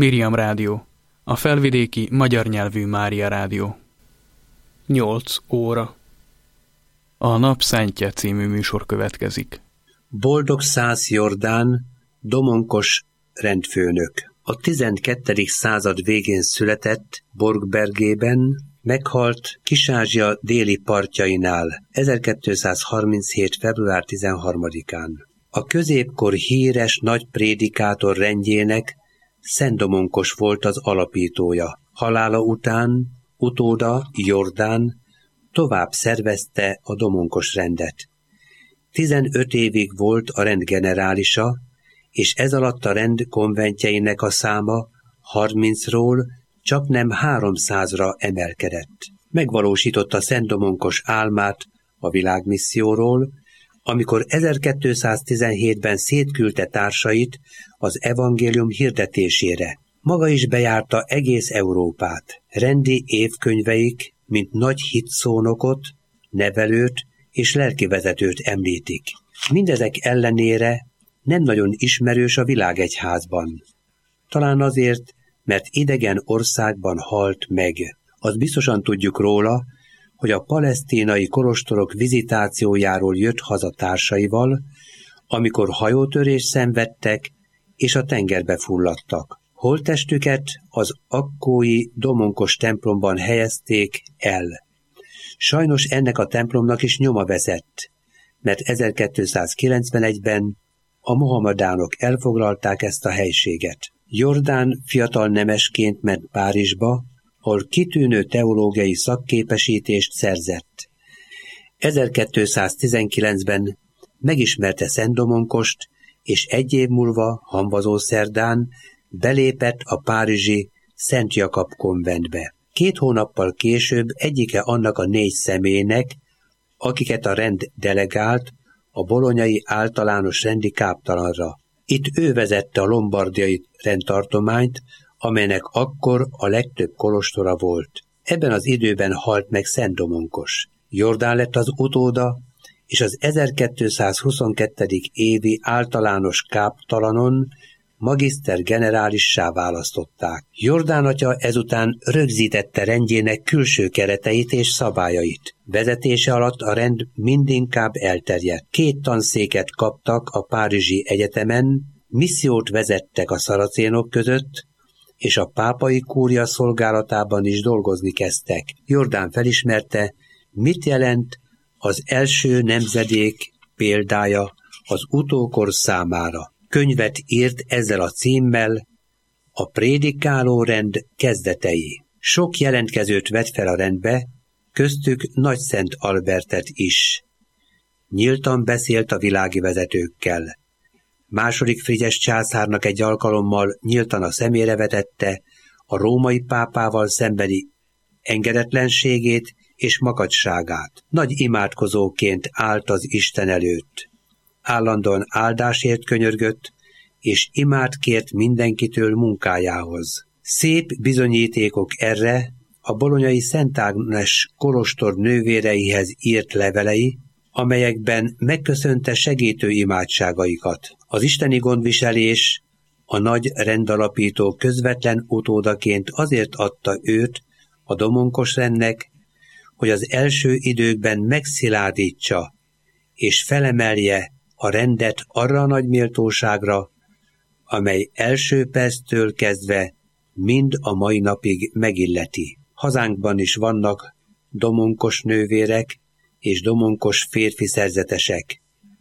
Miriam Rádió, a felvidéki magyar nyelvű Mária Rádió. 8 óra. A Nap Szentje című műsor következik. Boldog Szász Jordán, domonkos rendfőnök. A 12. század végén született Borgbergében, meghalt Kis-Ázsia déli partjainál 1237. február 13-án. A középkor híres nagy prédikátor rendjének Szent Domonkos volt az alapítója. Halála után utóda Jordán tovább szervezte a domonkos rendet. 15 évig volt a rend generálisa, és ez alatt a rend konventjeinek a száma 30-ról csaknem 300-ra emelkedett. Megvalósította Szent Domonkos álmát a világmisszióról, amikor 1217-ben szétküldte társait az evangélium hirdetésére. Maga is bejárta egész Európát. Rendi évkönyveik, mint nagy hitszónokot, nevelőt és lelkivezetőt említik. Mindezek ellenére nem nagyon ismerős a világegyházban. Talán azért, mert idegen országban halt meg. Azt biztosan tudjuk róla, hogy a palesztinai kolostorok vizitációjáról jött haza társaival, amikor hajótörést szenvedtek és a tengerbe fulladtak. Holttestüket az akkói domonkos templomban helyezték el. Sajnos ennek a templomnak is nyoma veszett, mert 1291-ben a mohamedánok elfoglalták ezt a helységet. Jordán fiatal nemesként ment Párizsba, ahol kitűnő teológiai szakképesítést szerzett. 1219-ben megismerte Szent Domonkost, és egy év múlva, Hamvazószerdán belépett a párizsi Szent Jakab konventbe. 2 hónappal később egyike annak a 4 személynek, akiket a rend delegált a bolonyai általános rendi káptalanra. Itt ő vezette a lombardiai rendtartományt, amelynek akkor a legtöbb kolostora volt. Ebben az időben halt meg Szent Domonkos. Jordán lett az utóda, és az 1222. évi általános káptalanon magiszter generálissá választották. Jordán atya ezután rögzítette rendjének külső kereteit és szabályait. Vezetése alatt a rend mindinkább elterjedt. 2 tanszéket kaptak a Párizsi Egyetemen, missziót vezettek a szaracénok között, és a pápai kúria szolgálatában is dolgozni kezdtek. Jordán felismerte, mit jelent az első nemzedék példája az utókor számára. Könyvet írt ezzel a címmel, a prédikáló rend kezdetei. Sok jelentkezőt vett fel a rendbe, köztük Nagyszent Albertet is. Nyíltan beszélt a világi vezetőkkel. II. Frigyes császárnak egy alkalommal nyíltan a szemére vetette a római pápával szembeni engedetlenségét és makacságát. Nagy imádkozóként állt az Isten előtt. Állandóan áldásért könyörgött, és imát kért mindenkitől munkájához. Szép bizonyítékok erre a bolonyai Szent Ágnes kolostor nővéreihez írt levelei, amelyekben megköszönte segítő imádságaikat. Az isteni gondviselés a nagy rendalapító közvetlen utódaként azért adta őt a domonkos rendnek, hogy az első időkben megszilárdítsa és felemelje a rendet arra a nagy méltóságra, amely első perctől kezdve mind a mai napig megilleti. Hazánkban is vannak domonkos nővérek és domonkos férfi szerzetesek.